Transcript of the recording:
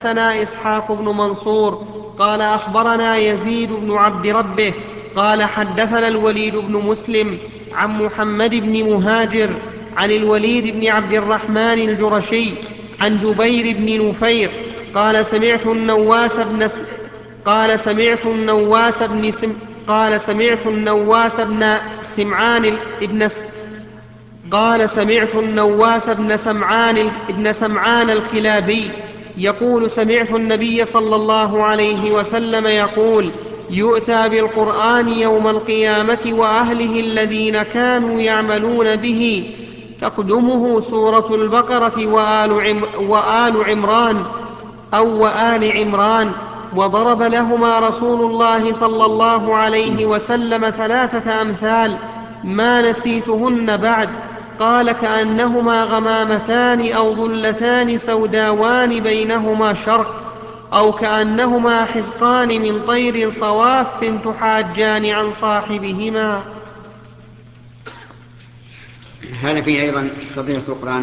حدثنا إسحاق بن منصور قال أخبرنا يزيد بن عبد ربه قال حدثنا الوليد بن مسلم عن محمد بن مهاجر عن الوليد بن عبد الرحمن الجرشي عن جبير بن نفير قال سمعت النواس بن قال سمعت النواس بن سم قال سمعت النواس بن سمعان ابن قال سمعت النواس بن سمعان الكلابي يقول سمعت النبي صلى الله عليه وسلم يقول يؤتى بالقرآن يوم القيامة وأهله الذين كانوا يعملون به تقدمه سورة البقرة وآل عمران وضرب لهما رسول الله صلى الله عليه وسلم 3 أمثال ما نسيتهن بعد. قال كأنهما غمامتان أو ظلتان سوداوان بينهما شرق، أو كأنهما حزقان من طير صواف تحاجان عن صاحبهما. هذا فيه أيضا فضيلة القرآن